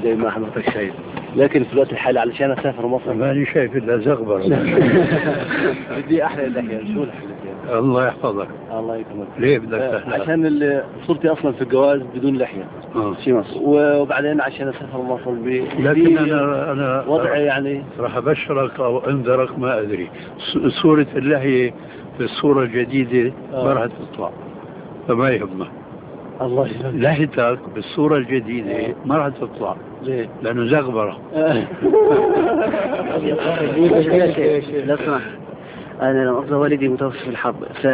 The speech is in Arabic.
زي ما حضرتك شايف، لكن في الوقت الحالي علشان اسافر مصر ماني شايف الا زغبر. بدي احلى اللحيه. شو الحلو؟ الله يحفظك. الله يكرمك. ليه بدك تحلق؟ عشان صورتي اصلا في الجواز بدون لحيه في مصر، وبعدين عشان اسافر مصر لكن انا وضعي يعني راح ابشرك او انذرك، ما ادري صورة اللحية في الصورة الجديدة ما راح تطلع، فما يهمك. الله يسلمك. لحيتك بالصورة الجديدة ما راح تطلع. ليه؟ لانه زغبرة. لو سمحت، أنا لم أفضل والدي متوفى في الحرب.